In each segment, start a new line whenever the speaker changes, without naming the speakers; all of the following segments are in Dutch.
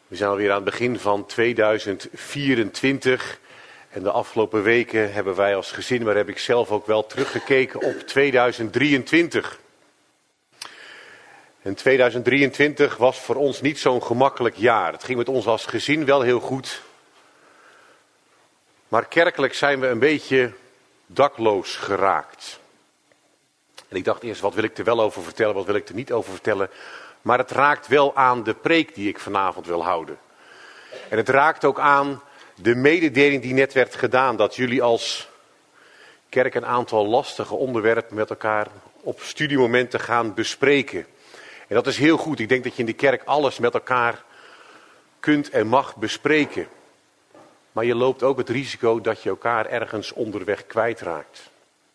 We zijn alweer aan het begin van 2024 en de afgelopen weken hebben wij als gezin, maar heb ik zelf ook wel teruggekeken op 2023. En 2023 was voor ons niet zo'n gemakkelijk jaar. Het ging met ons als gezin wel heel goed, maar kerkelijk zijn we een beetje dakloos geraakt. En ik dacht eerst, wat wil ik er wel over vertellen, wat wil ik er niet over vertellen? Maar het raakt wel aan de preek die ik vanavond wil houden. En het raakt ook aan de mededeling die net werd gedaan. Dat jullie als kerk een aantal lastige onderwerpen met elkaar op studiemomenten gaan bespreken. En dat is heel goed. Ik denk dat je in de kerk alles met elkaar kunt en mag bespreken. Maar je loopt ook het risico dat je elkaar ergens onderweg kwijtraakt.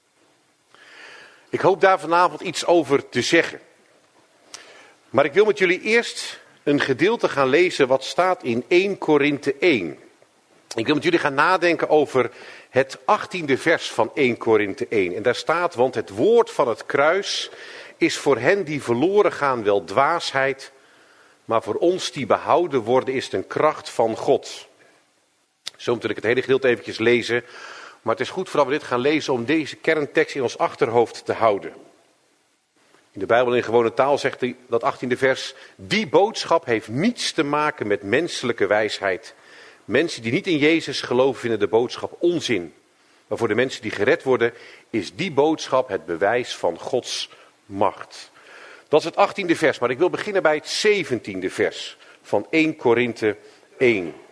Ik hoop daar vanavond iets over te zeggen. Maar ik wil met jullie eerst een gedeelte gaan lezen wat staat in 1 Korinthe 1. Ik wil met jullie gaan nadenken over het 18e vers van 1 Korinthe 1. En daar staat, want het woord van het kruis is voor hen die verloren gaan wel dwaasheid, maar voor ons die behouden worden is het een kracht van God. Zo moet ik het hele gedeelte eventjes lezen, maar het is goed voordat we dit gaan lezen om deze kerntekst in ons achterhoofd te houden. In de Bijbel in gewone taal zegt hij, dat 18e vers, die boodschap heeft niets te maken met menselijke wijsheid. Mensen die niet in Jezus geloven vinden de boodschap onzin. Maar voor de mensen die gered worden is die boodschap het bewijs van Gods macht. Dat is het 18e vers, maar ik wil beginnen bij het 17e vers van 1 Korinthe 1. Het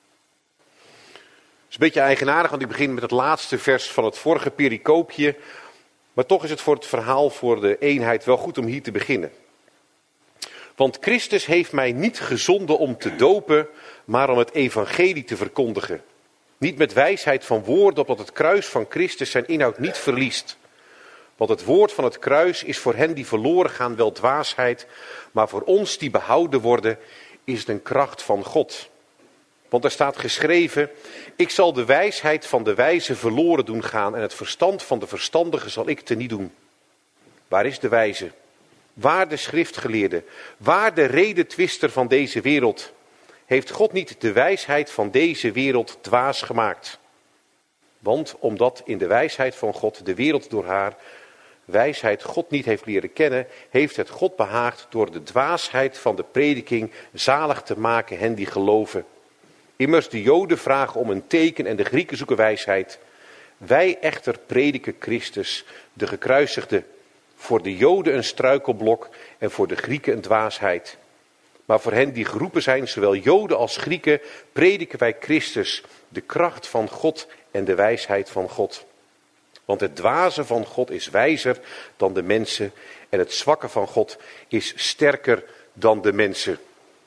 is een beetje eigenaardig, want ik begin met het laatste vers van het vorige pericoopje. Maar toch is het voor het verhaal, voor de eenheid, wel goed om hier te beginnen. Want Christus heeft mij niet gezonden om te dopen, maar om het evangelie te verkondigen. Niet met wijsheid van woorden, opdat het kruis van Christus zijn inhoud niet verliest. Want het woord van het kruis is voor hen die verloren gaan wel dwaasheid, maar voor ons die behouden worden is het een kracht van God. Want er staat geschreven, ik zal de wijsheid van de wijze verloren doen gaan en het verstand van de verstandige zal ik teniet doen. Waar is de wijze? Waar de schriftgeleerde? Waar de redetwister van deze wereld? Heeft God niet de wijsheid van deze wereld dwaas gemaakt? Want omdat in de wijsheid van God de wereld door haar wijsheid God niet heeft leren kennen, heeft het God behaagd door de dwaasheid van de prediking zalig te maken hen die geloven. Immers de Joden vragen om een teken en de Grieken zoeken wijsheid. Wij echter prediken Christus, de gekruisigde. Voor de Joden een struikelblok en voor de Grieken een dwaasheid. Maar voor hen die geroepen zijn, zowel Joden als Grieken, prediken wij Christus, de kracht van God en de wijsheid van God. Want het dwaze van God is wijzer dan de mensen en het zwakke van God is sterker dan de mensen.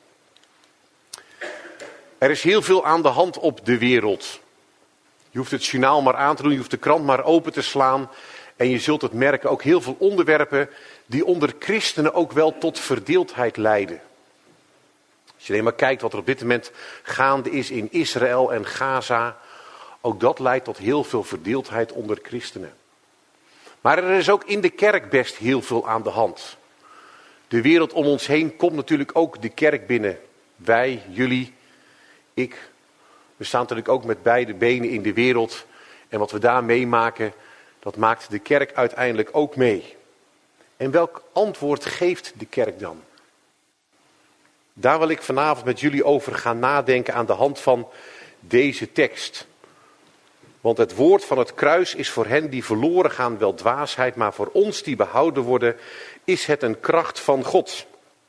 Er is heel veel aan de hand op de wereld. Je hoeft het journaal maar aan te doen, je hoeft de krant maar open te slaan. En je zult het merken, ook heel veel onderwerpen die onder christenen ook wel tot verdeeldheid leiden. Als je alleen maar kijkt wat er op dit moment gaande is in Israël en Gaza. Ook dat leidt tot heel veel verdeeldheid onder christenen. Maar er is ook in de kerk best heel veel aan de hand. De wereld om ons heen komt natuurlijk ook de kerk binnen. Wij, jullie, ik. We staan natuurlijk ook met beide benen in de wereld. En wat we daar meemaken, dat maakt de kerk uiteindelijk ook mee. En welk antwoord geeft de kerk dan? Daar wil ik vanavond met jullie over gaan nadenken aan de hand van deze tekst. Want het woord van het kruis is voor hen die verloren gaan wel dwaasheid, maar voor ons die behouden worden is het een kracht van God.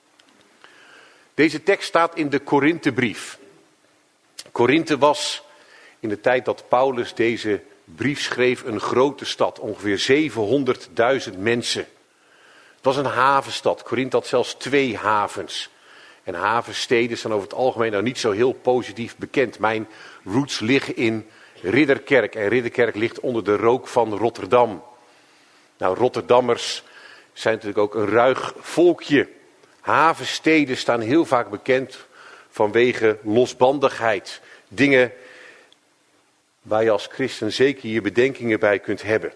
Deze tekst staat in de Korinthebrief. Korinthe was in de tijd dat Paulus deze brief schreef een grote stad, ongeveer 700.000 mensen. Het was een havenstad. Korinthe had zelfs 2 havens. En havensteden zijn over het algemeen nou niet zo heel positief bekend. Mijn roots liggen in Ridderkerk en Ridderkerk ligt onder de rook van Rotterdam. Nou, Rotterdammers zijn natuurlijk ook een ruig volkje. Havensteden staan heel vaak bekend vanwege losbandigheid. Dingen waar je als christen zeker je bedenkingen bij kunt hebben.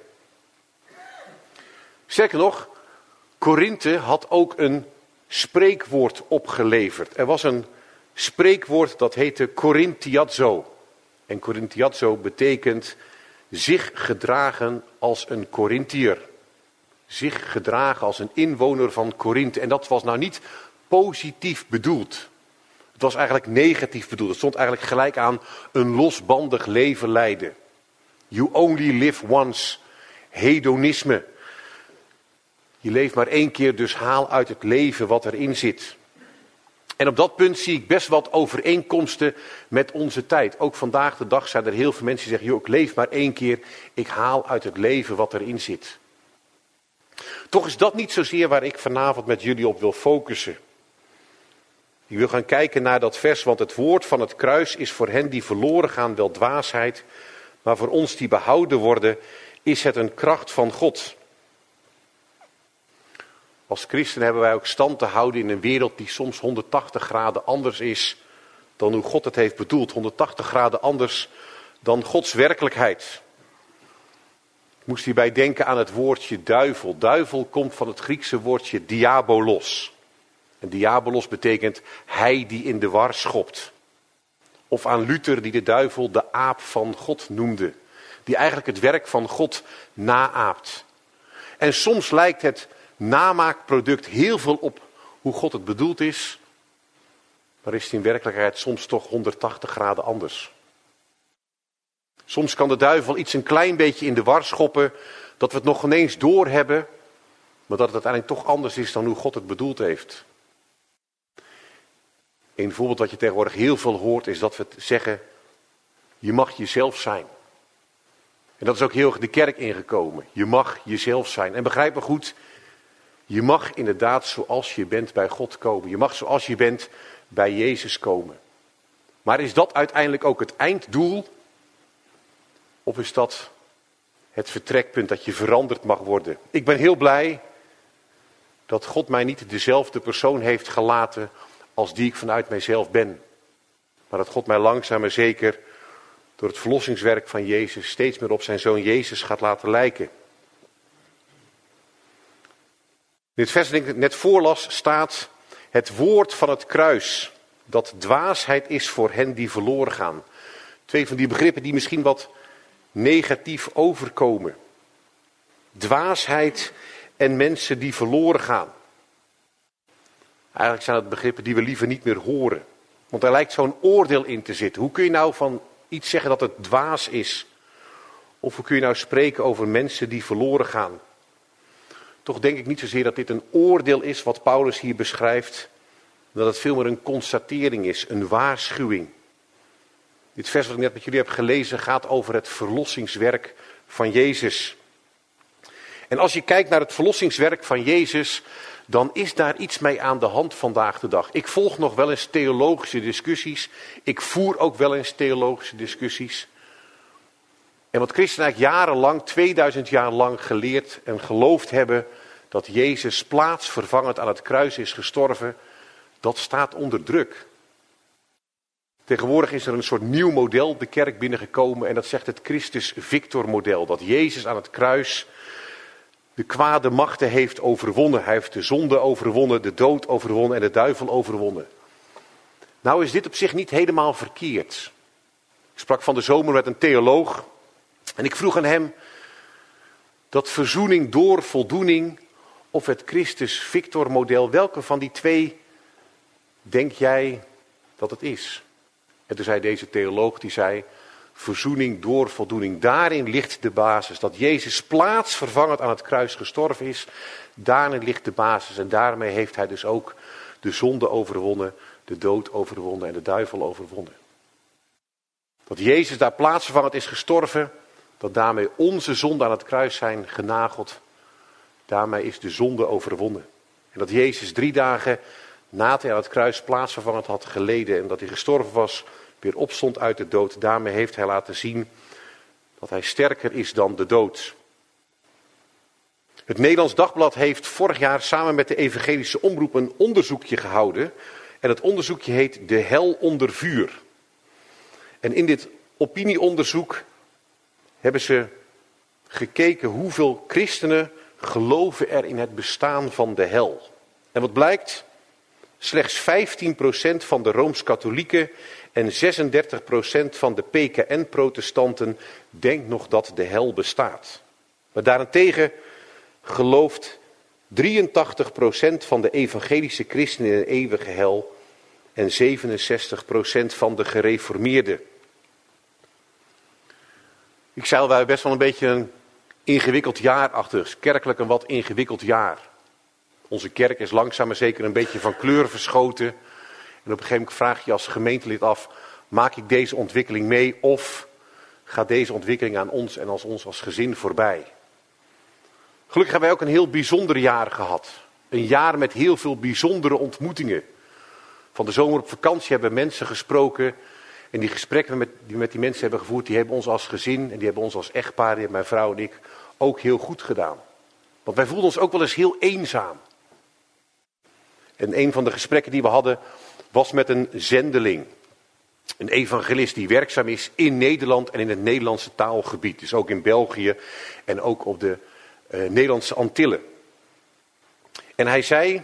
Sterker nog, Korinthe had ook een spreekwoord opgeleverd. Er was een spreekwoord dat heette Korintiazo. En Korintiazo betekent zich gedragen als een Korintiër. Zich gedragen als een inwoner van Korinthe. En dat was nou niet positief bedoeld. Het was eigenlijk negatief bedoeld. Het stond eigenlijk gelijk aan een losbandig leven leiden. You only live once. Hedonisme. Je leeft maar één keer, dus haal uit het leven wat erin zit. En op dat punt zie ik best wat overeenkomsten met onze tijd. Ook vandaag de dag zijn er heel veel mensen die zeggen, joh, ik leef maar één keer, ik haal uit het leven wat erin zit. Toch is dat niet zozeer waar ik vanavond met jullie op wil focussen. Ik wil gaan kijken naar dat vers, want het woord van het kruis is voor hen die verloren gaan wel dwaasheid, maar voor ons die behouden worden is het een kracht van God. Als christen hebben wij ook stand te houden in een wereld die soms 180 graden anders is dan hoe God het heeft bedoeld. 180 graden anders dan Gods werkelijkheid. Ik moest hierbij denken aan het woordje duivel. Duivel komt van het Griekse woordje diabolos. En diabolos betekent hij die in de war schopt. Of aan Luther die de duivel de aap van God noemde. Die eigenlijk het werk van God naaapt. En soms lijkt het namaakproduct heel veel op hoe God het bedoeld is. Maar is het in werkelijkheid soms toch 180 graden anders. Soms kan de duivel iets een klein beetje in de war schoppen. Dat we het nog ineens doorhebben. Maar dat het uiteindelijk toch anders is dan hoe God het bedoeld heeft. Een voorbeeld wat je tegenwoordig heel veel hoort is dat we zeggen. Je mag jezelf zijn. En dat is ook heel erg de kerk ingekomen. Je mag jezelf zijn. En begrijp me goed. Je mag inderdaad zoals je bent bij God komen. Je mag zoals je bent bij Jezus komen. Maar is dat uiteindelijk ook het einddoel? Of is dat het vertrekpunt dat je veranderd mag worden? Ik ben heel blij dat God mij niet dezelfde persoon heeft gelaten als die ik vanuit mijzelf ben. Maar dat God mij langzaam maar zeker door het verlossingswerk van Jezus steeds meer op zijn zoon Jezus gaat laten lijken. In het vers dat ik net voorlas staat het woord van het kruis. Dat dwaasheid is voor hen die verloren gaan. Twee van die begrippen die misschien wat negatief overkomen. Dwaasheid en mensen die verloren gaan. Eigenlijk zijn het begrippen die we liever niet meer horen. Want er lijkt zo'n oordeel in te zitten. Hoe kun je nou van iets zeggen dat het dwaas is? Of hoe kun je nou spreken over mensen die verloren gaan? Toch denk ik niet zozeer dat dit een oordeel is wat Paulus hier beschrijft. Dat het veel meer een constatering is, een waarschuwing. Dit vers wat ik net met jullie heb gelezen gaat over het verlossingswerk van Jezus. En als je kijkt naar het verlossingswerk van Jezus, dan is daar iets mee aan de hand vandaag de dag. Ik volg nog wel eens theologische discussies. Ik voer ook wel eens theologische discussies. En wat christenen eigenlijk jarenlang, 2000 jaar lang geleerd en geloofd hebben, dat Jezus plaatsvervangend aan het kruis is gestorven, dat staat onder druk. Tegenwoordig is er een soort nieuw model de kerk binnengekomen en dat zegt het Christus Victor model. Dat Jezus aan het kruis de kwade machten heeft overwonnen. Hij heeft de zonde overwonnen, de dood overwonnen en de duivel overwonnen. Nou is dit op zich niet helemaal verkeerd. Ik sprak van de zomer met een theoloog en ik vroeg aan hem dat verzoening door voldoening of het Christus Victor model, welke van die twee denk jij dat het is? En toen zei deze theoloog, die zei, verzoening door voldoening, daarin ligt de basis. Dat Jezus plaatsvervangend aan het kruis gestorven is, daarin ligt de basis. En daarmee heeft hij dus ook de zonde overwonnen, de dood overwonnen en de duivel overwonnen. Dat Jezus daar plaatsvervangend is gestorven, dat daarmee onze zonden aan het kruis zijn genageld, daarmee is de zonde overwonnen. En dat Jezus 3 dagen nadat hij aan het kruis plaatsvervangend had geleden en dat hij gestorven was, weer opstond uit de dood. Daarmee heeft hij laten zien dat hij sterker is dan de dood. Het Nederlands Dagblad heeft vorig jaar samen met de Evangelische Omroep een onderzoekje gehouden. En het onderzoekje heet De Hel onder vuur. En in dit opinieonderzoek hebben ze gekeken hoeveel christenen geloven er in het bestaan van de hel. En wat blijkt? Slechts 15% van de Rooms-Katholieken en 36% van de PKN-protestanten denkt nog dat de hel bestaat. Maar daarentegen gelooft 83% van de evangelische christenen in een eeuwige hel en 67% van de gereformeerden. Ik zei al, wij hebben best wel een beetje een ingewikkeld jaar achter ons. Kerkelijk een wat ingewikkeld jaar. Onze kerk is langzaam maar zeker een beetje van kleur verschoten. En op een gegeven moment vraag je als gemeentelid af, maak ik deze ontwikkeling mee of gaat deze ontwikkeling aan ons en ons als gezin voorbij? Gelukkig hebben wij ook een heel bijzonder jaar gehad. Een jaar met heel veel bijzondere ontmoetingen. Van de zomer op vakantie hebben we mensen gesproken. En die gesprekken die we met die mensen hebben gevoerd, die hebben ons als gezin en die hebben ons als echtpaar, die hebben mijn vrouw en ik ook heel goed gedaan. Want wij voelden ons ook wel eens heel eenzaam. En een van de gesprekken die we hadden was met een zendeling. Een evangelist die werkzaam is in Nederland en in het Nederlandse taalgebied. Dus ook in België en ook op de Nederlandse Antillen. En hij zei,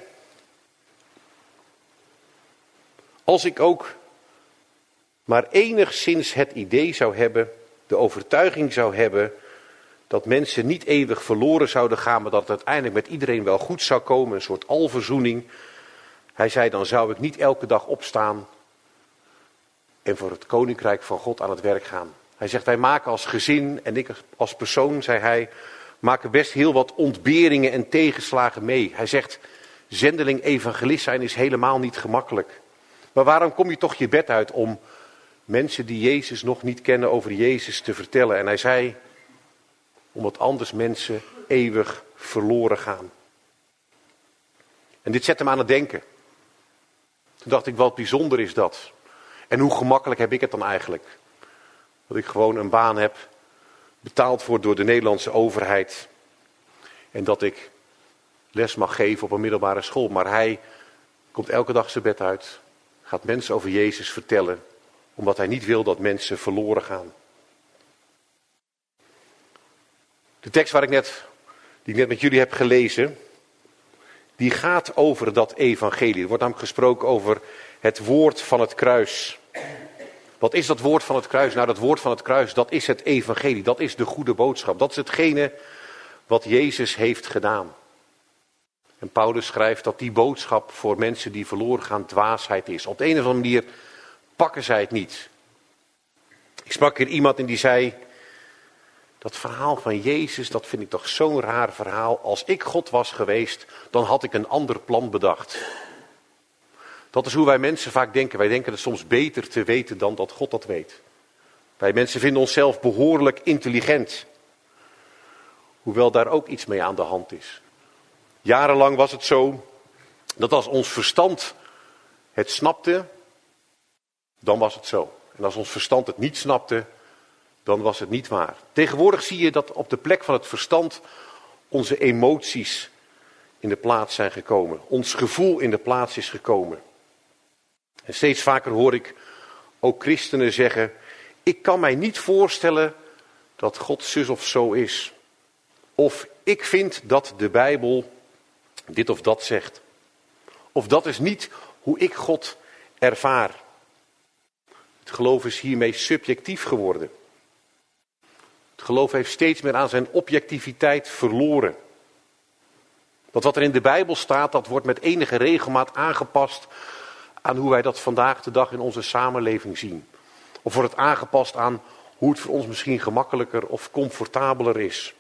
als ik ook maar enigszins het idee zou hebben, de overtuiging zou hebben, dat mensen niet eeuwig verloren zouden gaan, maar dat het uiteindelijk met iedereen wel goed zou komen, een soort alverzoening. Hij zei, dan zou ik niet elke dag opstaan en voor het koninkrijk van God aan het werk gaan. Hij zegt, wij maken als gezin en ik als persoon, zei hij, maken best heel wat ontberingen en tegenslagen mee. Hij zegt, zendeling evangelist zijn is helemaal niet gemakkelijk. Maar waarom kom je toch je bed uit om mensen die Jezus nog niet kennen over Jezus te vertellen? En hij zei, omdat anders mensen eeuwig verloren gaan. En dit zet hem aan het denken. Toen dacht ik, wat bijzonder is dat. En hoe gemakkelijk heb ik het dan eigenlijk? Dat ik gewoon een baan heb, betaald wordt door de Nederlandse overheid. En dat ik les mag geven op een middelbare school. Maar hij komt elke dag zijn bed uit, gaat mensen over Jezus vertellen, omdat hij niet wil dat mensen verloren gaan. De tekst die ik net met jullie heb gelezen, die gaat over dat evangelie. Er wordt namelijk gesproken over het woord van het kruis. Wat is dat woord van het kruis? Nou, dat woord van het kruis, dat is het evangelie. Dat is de goede boodschap. Dat is hetgene wat Jezus heeft gedaan. En Paulus schrijft dat die boodschap voor mensen die verloren gaan dwaasheid is. Op de een of andere manier pakken zij het niet. Ik sprak hier iemand en die zei, dat verhaal van Jezus, dat vind ik toch zo'n raar verhaal. Als ik God was geweest, dan had ik een ander plan bedacht. Dat is hoe wij mensen vaak denken. Wij denken het soms beter te weten dan dat God dat weet. Wij mensen vinden onszelf behoorlijk intelligent. Hoewel daar ook iets mee aan de hand is. Jarenlang was het zo dat als ons verstand het snapte, dan was het zo. En als ons verstand het niet snapte, dan was het niet waar. Tegenwoordig zie je dat op de plek van het verstand onze emoties in de plaats zijn gekomen. Ons gevoel in de plaats is gekomen. En steeds vaker hoor ik ook christenen zeggen, ik kan mij niet voorstellen dat God zus of zo is. Of ik vind dat de Bijbel dit of dat zegt. Of dat is niet hoe ik God ervaar. Het geloof is hiermee subjectief geworden. Het geloof heeft steeds meer aan zijn objectiviteit verloren. Dat wat er in de Bijbel staat, dat wordt met enige regelmaat aangepast aan hoe wij dat vandaag de dag in onze samenleving zien. Of wordt het aangepast aan hoe het voor ons misschien gemakkelijker of comfortabeler is.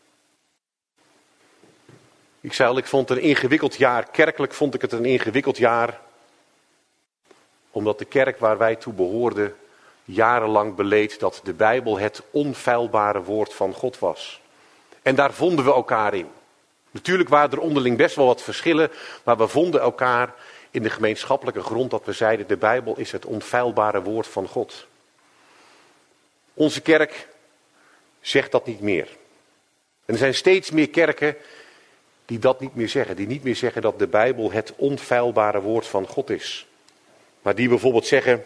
Ik zei al, ik vond het een ingewikkeld jaar. Kerkelijk vond ik het een ingewikkeld jaar. Omdat de kerk waar wij toe behoorden jarenlang beleed dat de Bijbel het onfeilbare woord van God was. En daar vonden we elkaar in. Natuurlijk waren er onderling best wel wat verschillen, maar we vonden elkaar in de gemeenschappelijke grond dat we zeiden, de Bijbel is het onfeilbare woord van God. Onze kerk zegt dat niet meer. En er zijn steeds meer kerken die dat niet meer zeggen. Die niet meer zeggen dat de Bijbel het onfeilbare woord van God is. Maar die bijvoorbeeld zeggen,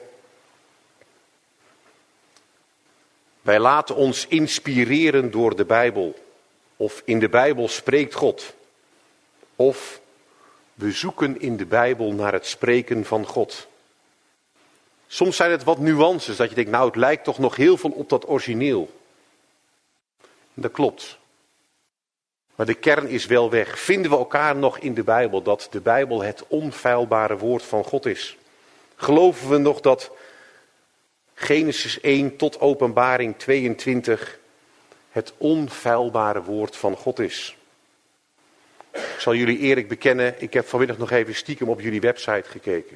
wij laten ons inspireren door de Bijbel. Of in de Bijbel spreekt God. Of We zoeken in de Bijbel naar het spreken van God. Soms zijn het wat nuances, dat je denkt, nou het lijkt toch nog heel veel op dat origineel. En dat klopt. Maar de kern is wel weg. Vinden we elkaar nog in de Bijbel, dat de Bijbel het onfeilbare woord van God is? Geloven we nog dat Genesis 1 tot Openbaring 22 het onfeilbare woord van God is? Ik zal jullie eerlijk bekennen, ik heb vanmiddag nog even stiekem op jullie website gekeken.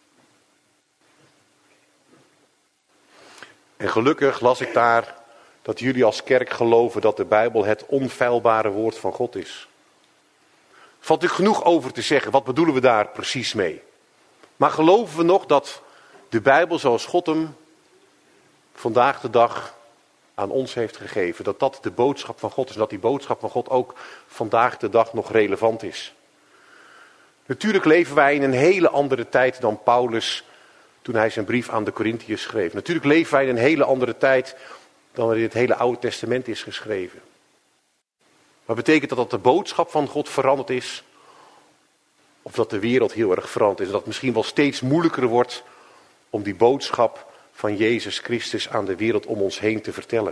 En gelukkig las ik daar dat jullie als kerk geloven dat de Bijbel het onfeilbare woord van God is. Er valt natuurlijk genoeg over te zeggen, wat bedoelen we daar precies mee? Maar geloven we nog dat de Bijbel zoals God hem vandaag de dag aan ons heeft gegeven, dat dat de boodschap van God is en dat die boodschap van God ook vandaag de dag nog relevant is? Natuurlijk leven wij in een hele andere tijd dan Paulus toen hij zijn brief aan de Korintiërs schreef. Natuurlijk leven wij in een hele andere tijd dan wanneer het hele Oude Testament is geschreven. Maar betekent dat de boodschap van God veranderd is? Of dat de wereld heel erg veranderd is? En dat het misschien wel steeds moeilijker wordt om die boodschap van Jezus Christus aan de wereld om ons heen te vertellen.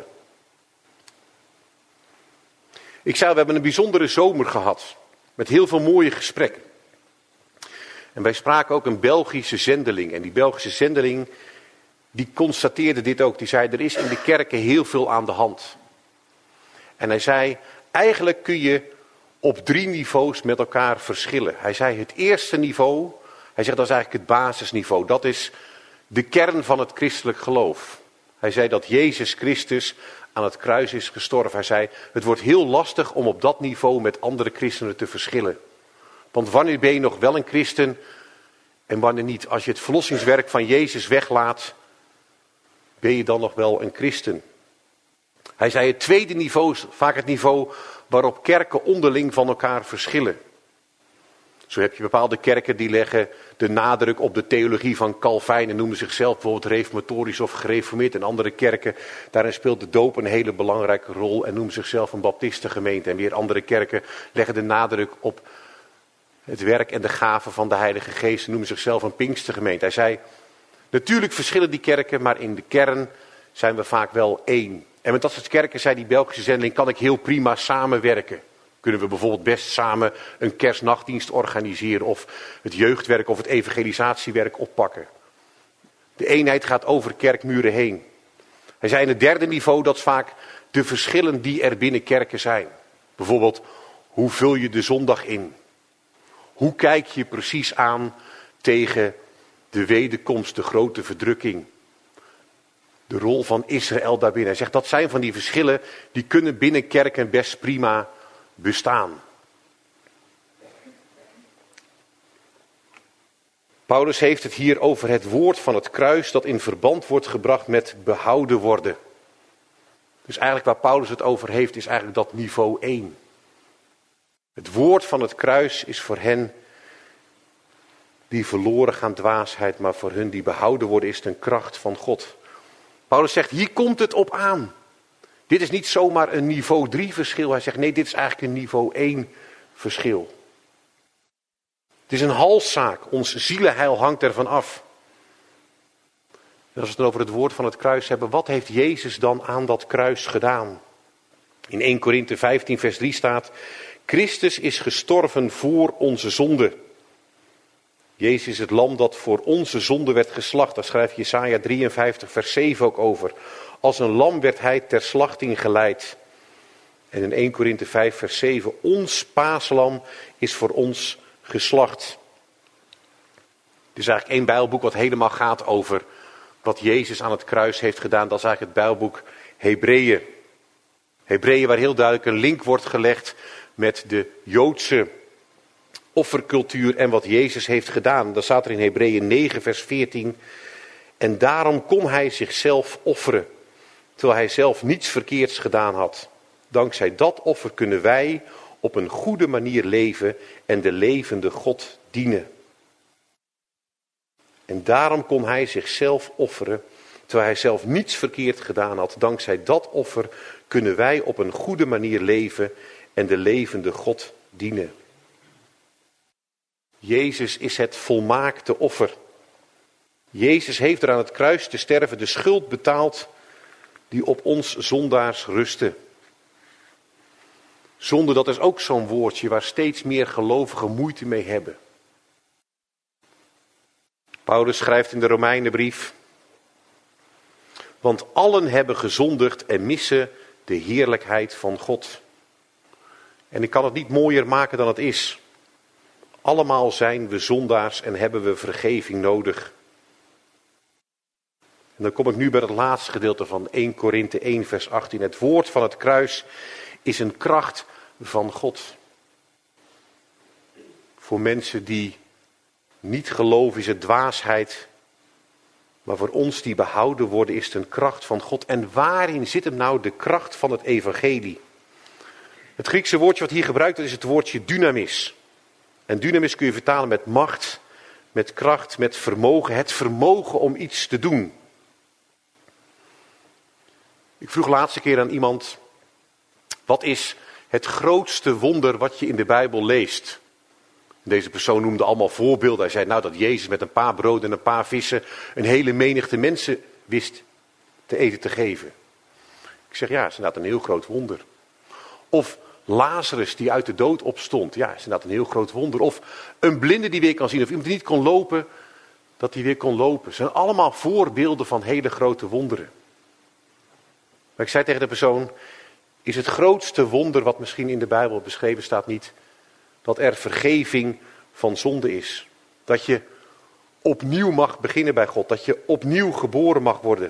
Ik zei, we hebben een bijzondere zomer gehad. Met heel veel mooie gesprekken. En wij spraken ook een Belgische zendeling. En die Belgische zendeling, die constateerde dit ook. Die zei, er is in de kerken heel veel aan de hand. En hij zei, eigenlijk kun je op 3 niveaus met elkaar verschillen. Hij zei, het eerste niveau, hij zegt dat is eigenlijk het basisniveau. Dat is de kern van het christelijk geloof. Hij zei dat Jezus Christus aan het kruis is gestorven. Hij zei, het wordt heel lastig om op dat niveau met andere christenen te verschillen. Want wanneer ben je nog wel een christen en wanneer niet? Als je het verlossingswerk van Jezus weglaat, ben je dan nog wel een christen? Hij zei, het tweede niveau is vaak het niveau waarop kerken onderling van elkaar verschillen. Zo heb je bepaalde kerken die leggen de nadruk op de theologie van Calvijn en noemen zichzelf bijvoorbeeld reformatorisch of gereformeerd. En andere kerken, daarin speelt de doop een hele belangrijke rol en noemen zichzelf een baptistengemeente. En weer andere kerken leggen de nadruk op het werk en de gaven van de Heilige Geest en noemen zichzelf een Pinkstergemeente. Hij zei, natuurlijk verschillen die kerken, maar in de kern zijn we vaak wel één. En met dat soort kerken, zei die Belgische zendeling, kan ik heel prima samenwerken. Kunnen we bijvoorbeeld best samen een kerstnachtdienst organiseren of het jeugdwerk of het evangelisatiewerk oppakken. De eenheid gaat over kerkmuren heen. Hij zei in het derde niveau, dat is vaak de verschillen die er binnen kerken zijn. Bijvoorbeeld, hoe vul je de zondag in? Hoe kijk je precies aan tegen de wederkomst, de grote verdrukking? De rol van Israël daarbinnen. Hij zegt, dat zijn van die verschillen die kunnen binnen kerken best prima bestaan. Paulus heeft het hier over het woord van het kruis dat in verband wordt gebracht met behouden worden. Dus eigenlijk waar Paulus het over heeft is eigenlijk dat niveau 1. Het woord van het kruis is voor hen die verloren gaan dwaasheid, maar voor hun die behouden worden is het een kracht van God. Paulus zegt, hier komt het op aan. Dit is niet zomaar een niveau 3 verschil. Hij zegt, nee, dit is eigenlijk een niveau 1 verschil. Het is een halszaak. Ons zielenheil hangt ervan af. En als we het dan over het woord van het kruis hebben, wat heeft Jezus dan aan dat kruis gedaan? In 1 Korinthe 15 vers 3 staat, Christus is gestorven voor onze zonde. Jezus is het lam dat voor onze zonde werd geslacht. Daar schrijft Jesaja 53 vers 7 ook over. Als een lam werd hij ter slachting geleid. En in 1 Korinthe 5 vers 7, ons paaslam is voor ons geslacht. Er is eigenlijk één Bijbelboek wat helemaal gaat over wat Jezus aan het kruis heeft gedaan. Dat is eigenlijk het Bijbelboek Hebreeën. Hebreeën waar heel duidelijk een link wordt gelegd met de Joodse offercultuur en wat Jezus heeft gedaan. Dat staat er in Hebreeën 9 vers 14. En daarom kon hij zichzelf offeren, terwijl hij zelf niets verkeerds gedaan had. Dankzij dat offer kunnen wij op een goede manier leven en de levende God dienen. En daarom kon hij zichzelf offeren, terwijl hij zelf niets verkeerd gedaan had. Dankzij dat offer kunnen wij op een goede manier leven en de levende God dienen. Jezus is het volmaakte offer. Jezus heeft er aan het kruis te sterven de schuld betaald die op ons zondaars rustte. Zonde, dat is ook zo'n woordje waar steeds meer gelovigen moeite mee hebben. Paulus schrijft in de Romeinenbrief: want allen hebben gezondigd en missen de heerlijkheid van God. En ik kan het niet mooier maken dan het is. Allemaal zijn we zondaars en hebben we vergeving nodig. En dan kom ik nu bij het laatste gedeelte van 1 Korinthe 1 vers 18. Het woord van het kruis is een kracht van God. Voor mensen die niet geloven is het dwaasheid. Maar voor ons die behouden worden is het een kracht van God. En waarin zit hem nou de kracht van het evangelie? Het Griekse woordje wat hier gebruikt wordt is het woordje dynamis. En dynamis kun je vertalen met macht, met kracht, met vermogen. Het vermogen om iets te doen. Ik vroeg laatste keer aan iemand: wat is het grootste wonder wat je in de Bijbel leest? Deze persoon noemde allemaal voorbeelden. Hij zei nou dat Jezus met een paar broden en een paar vissen een hele menigte mensen wist te eten te geven. Ik zeg ja, is inderdaad een heel groot wonder. Of Lazarus die uit de dood opstond. Ja, is inderdaad een heel groot wonder. Of een blinde die weer kan zien. Of iemand die niet kon lopen, dat hij weer kon lopen. Het zijn allemaal voorbeelden van hele grote wonderen. Maar ik zei tegen de persoon: is het grootste wonder wat misschien in de Bijbel beschreven staat niet dat er vergeving van zonde is? Dat je opnieuw mag beginnen bij God. Dat je opnieuw geboren mag worden.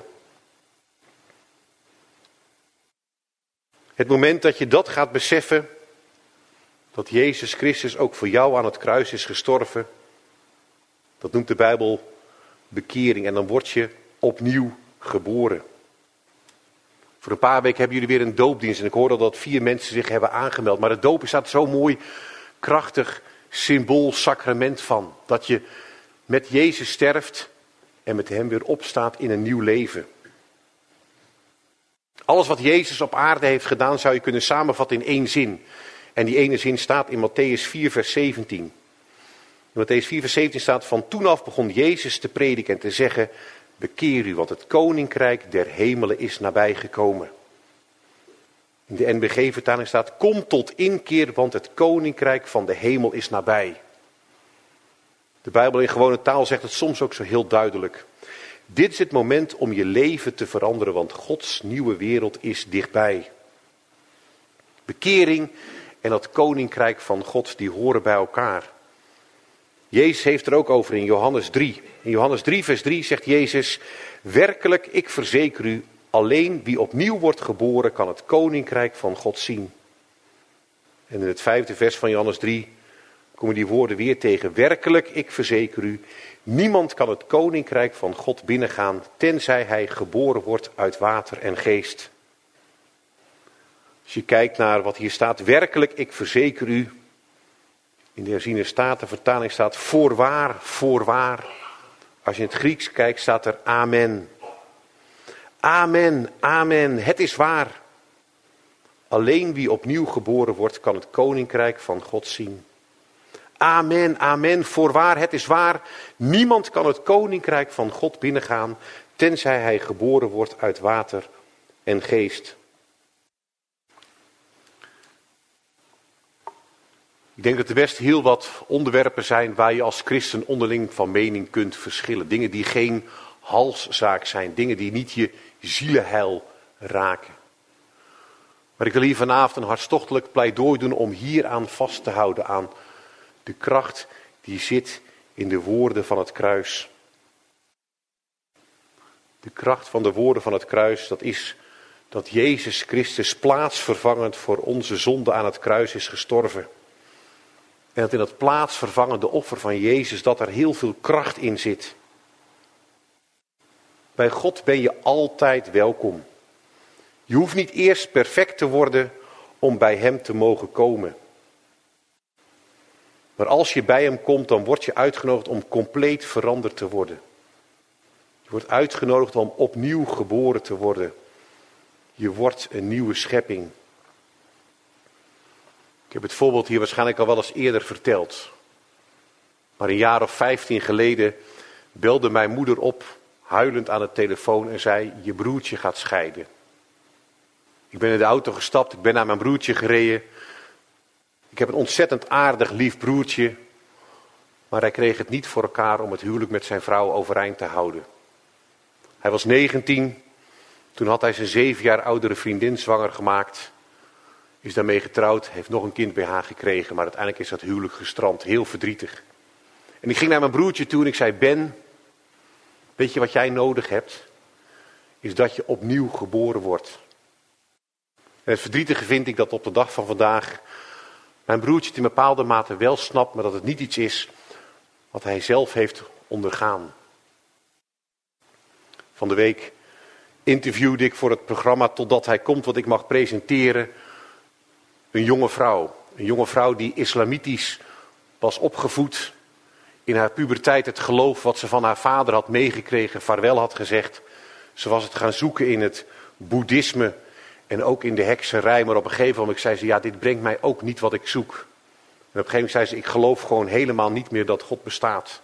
Het moment dat je dat gaat beseffen, dat Jezus Christus ook voor jou aan het kruis is gestorven, dat noemt de Bijbel bekering. En dan word je opnieuw geboren. Voor een paar weken hebben jullie weer een doopdienst. En ik hoorde dat 4 mensen zich hebben aangemeld. Maar de doop is daar zo'n mooi, krachtig symbool, sacrament van. Dat je met Jezus sterft en met hem weer opstaat in een nieuw leven. Alles wat Jezus op aarde heeft gedaan zou je kunnen samenvatten in 1 zin. En die ene zin staat in Matthäus 4 vers 17. In Matthäus 4 vers 17 staat: van toen af begon Jezus te prediken en te zeggen: bekeer u, want het koninkrijk der hemelen is nabijgekomen. In de NBG-vertaling staat: kom tot inkeer, want het koninkrijk van de hemel is nabij. De Bijbel in gewone taal zegt het soms ook zo heel duidelijk. Dit is het moment om je leven te veranderen, want Gods nieuwe wereld is dichtbij. Bekering en het koninkrijk van God, die horen bij elkaar. Jezus heeft er ook over in Johannes 3. In Johannes 3 vers 3 zegt Jezus: werkelijk, ik verzeker u, alleen wie opnieuw wordt geboren kan het koninkrijk van God zien. En in het 5e vers van Johannes 3 komen die woorden weer tegen. Werkelijk, ik verzeker u, niemand kan het koninkrijk van God binnengaan, tenzij hij geboren wordt uit water en geest. Als je kijkt naar wat hier staat, werkelijk, ik verzeker u. In de herziene statenvertaling staat voorwaar, voorwaar. Als je in het Grieks kijkt, staat er amen. Amen, amen, het is waar. Alleen wie opnieuw geboren wordt, kan het koninkrijk van God zien. Amen, amen, voorwaar, het is waar. Niemand kan het koninkrijk van God binnengaan, tenzij hij geboren wordt uit water en geest. Ik denk dat er best heel wat onderwerpen zijn waar je als christen onderling van mening kunt verschillen. Dingen die geen halszaak zijn, dingen die niet je zielenheil raken. Maar ik wil hier vanavond een hartstochtelijk pleidooi doen om hieraan vast te houden, aan de kracht die zit in de woorden van het kruis. De kracht van de woorden van het kruis, dat is dat Jezus Christus plaatsvervangend voor onze zonde aan het kruis is gestorven. En dat in dat plaatsvervangende offer van Jezus, dat er heel veel kracht in zit. Bij God ben je altijd welkom. Je hoeft niet eerst perfect te worden om bij hem te mogen komen. Maar als je bij hem komt, dan word je uitgenodigd om compleet veranderd te worden. Je wordt uitgenodigd om opnieuw geboren te worden. Je wordt een nieuwe schepping. Ik heb het voorbeeld hier waarschijnlijk al wel eens eerder verteld. Maar een jaar of 15 geleden belde mijn moeder op, huilend aan de telefoon en zei: je broertje gaat scheiden. Ik ben in de auto gestapt, ik ben naar mijn broertje gereden. Ik heb een ontzettend aardig, lief broertje. Maar hij kreeg het niet voor elkaar om het huwelijk met zijn vrouw overeind te houden. Hij was 19, toen had hij zijn 7 jaar oudere vriendin zwanger gemaakt. Is daarmee getrouwd, heeft nog een kind bij haar gekregen, maar uiteindelijk is dat huwelijk gestrand. Heel verdrietig. En ik ging naar mijn broertje toe en ik zei: Ben, weet je wat jij nodig hebt? Is dat je opnieuw geboren wordt. En het verdrietige vind ik dat op de dag van vandaag mijn broertje het in bepaalde mate wel snapt, maar dat het niet iets is wat hij zelf heeft ondergaan. Van de week interviewde ik voor het programma Totdat Hij Komt, wat ik mag presenteren, een jonge vrouw. Een jonge vrouw die islamitisch was opgevoed. In haar puberteit het geloof wat ze van haar vader had meegekregen vaarwel had gezegd. Ze was het gaan zoeken in het boeddhisme en ook in de hekserij. Maar op een gegeven moment zei ze: ja, dit brengt mij ook niet wat ik zoek. En op een gegeven moment zei ze: ik geloof gewoon helemaal niet meer dat God bestaat.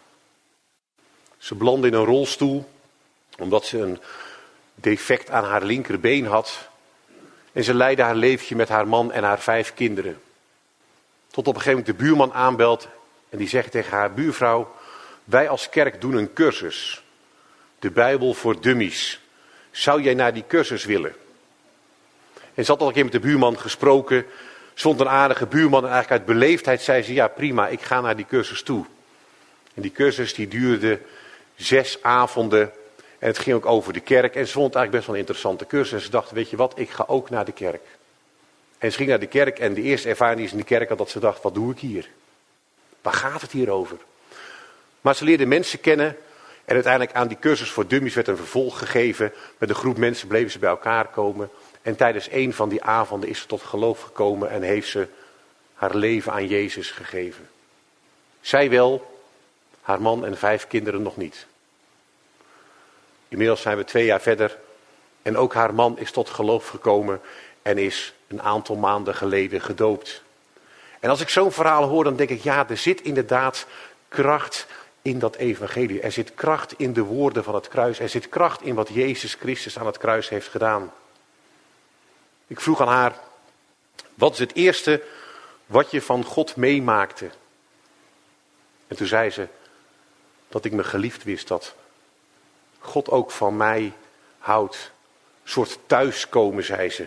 Ze belandde in een rolstoel omdat ze een defect aan haar linkerbeen had. En ze leidde haar leventje met haar man en haar 5 kinderen. Tot op een gegeven moment de buurman aanbelt en die zegt tegen haar: buurvrouw, wij als kerk doen een cursus. De Bijbel voor dummies. Zou jij naar die cursus willen? En ze had al een keer met de buurman gesproken. Ze vond een aardige buurman en eigenlijk uit beleefdheid zei ze: ja, prima, ik ga naar die cursus toe. En die cursus die duurde 6 avonden. En het ging ook over de kerk. En ze vond het eigenlijk best wel een interessante cursus. En ze dacht: weet je wat, ik ga ook naar de kerk. En ze ging naar de kerk en de eerste ervaring die ze in de kerk had, dat ze dacht: wat doe ik hier? Waar gaat het hier over? Maar ze leerde mensen kennen. En uiteindelijk aan die cursus voor dummies werd een vervolg gegeven. Met een groep mensen bleven ze bij elkaar komen. En tijdens een van die avonden is ze tot geloof gekomen en heeft ze haar leven aan Jezus gegeven. Zij wel, haar man en 5 kinderen nog niet. Inmiddels zijn we 2 jaar verder en ook haar man is tot geloof gekomen en is een aantal maanden geleden gedoopt. En als ik zo'n verhaal hoor, dan denk ik: ja, er zit inderdaad kracht in dat evangelie. Er zit kracht in de woorden van het kruis. Er zit kracht in wat Jezus Christus aan het kruis heeft gedaan. Ik vroeg aan haar: wat is het eerste wat je van God meemaakte? En toen zei ze dat ik me geliefd wist, dat God ook van mij houdt. Een soort thuiskomen, zei ze.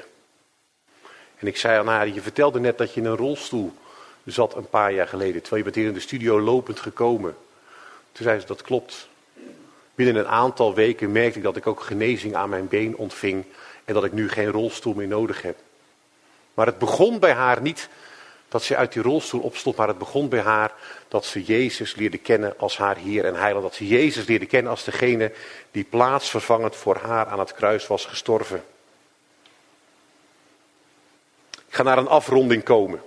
En ik zei aan haar: je vertelde net dat je in een rolstoel zat een paar jaar geleden, terwijl je bent hier in de studio lopend gekomen. Toen zei ze: dat klopt. Binnen een aantal weken merkte ik dat ik ook genezing aan mijn been ontving en dat ik nu geen rolstoel meer nodig heb. Maar het begon bij haar niet dat ze uit die rolstoel opstond, maar het begon bij haar dat ze Jezus leerde kennen als haar Heer en Heiland. Dat ze Jezus leerde kennen als degene die plaatsvervangend voor haar aan het kruis was gestorven. Ik ga naar een afronding komen.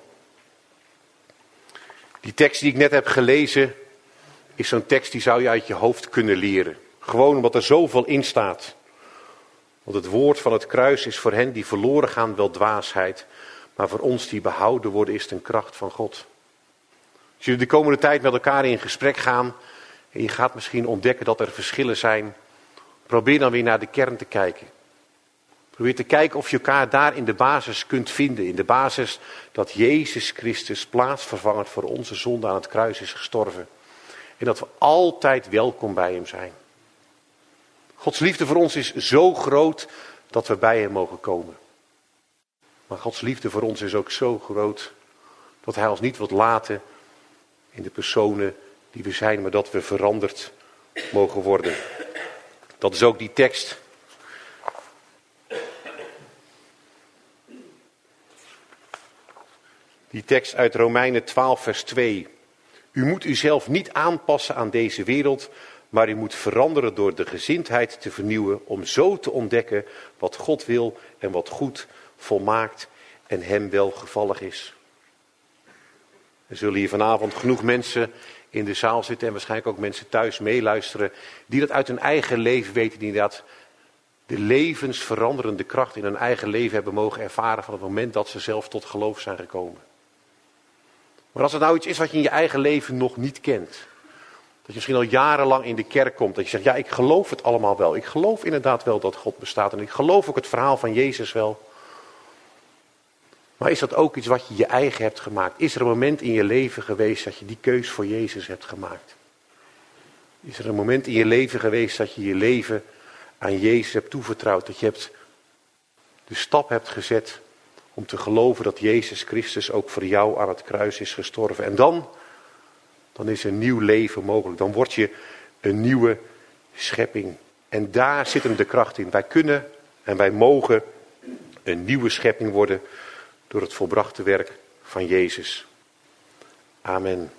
Die tekst die ik net heb gelezen is zo'n tekst die zou je uit je hoofd kunnen leren. Gewoon omdat er zoveel in staat. Want het woord van het kruis is voor hen die verloren gaan wel dwaasheid. Maar voor ons die behouden worden is het een kracht van God. Als jullie de komende tijd met elkaar in gesprek gaan en je gaat misschien ontdekken dat er verschillen zijn, probeer dan weer naar de kern te kijken. Probeer te kijken of je elkaar daar in de basis kunt vinden. In de basis dat Jezus Christus plaatsvervangend voor onze zonde aan het kruis is gestorven. En dat we altijd welkom bij hem zijn. Gods liefde voor ons is zo groot dat we bij hem mogen komen. Maar Gods liefde voor ons is ook zo groot dat hij ons niet wilt laten in de personen die we zijn, maar dat we veranderd mogen worden. Dat is ook die tekst. Die tekst uit Romeinen 12 vers 2. U moet uzelf niet aanpassen aan deze wereld, maar u moet veranderen door de gezindheid te vernieuwen om zo te ontdekken wat God wil en wat goed, volmaakt en hem welgevallig is. Er zullen hier vanavond genoeg mensen in de zaal zitten en waarschijnlijk ook mensen thuis meeluisteren die dat uit hun eigen leven weten, die inderdaad de levensveranderende kracht in hun eigen leven hebben mogen ervaren van het moment dat ze zelf tot geloof zijn gekomen. Maar als er nou iets is wat je in je eigen leven nog niet kent, je misschien al jarenlang in de kerk komt. Dat je zegt, ja, ik geloof het allemaal wel. Ik geloof inderdaad wel dat God bestaat. En ik geloof ook het verhaal van Jezus wel. Maar is dat ook iets wat je je eigen hebt gemaakt? Is er een moment in je leven geweest dat je die keus voor Jezus hebt gemaakt? Is er een moment in je leven geweest dat je je leven aan Jezus hebt toevertrouwd? Dat je de stap hebt gezet om te geloven dat Jezus Christus ook voor jou aan het kruis is gestorven. En dan is een nieuw leven mogelijk. Dan word je een nieuwe schepping. En daar zit hem de kracht in. Wij kunnen en wij mogen een nieuwe schepping worden door het volbrachte werk van Jezus. Amen.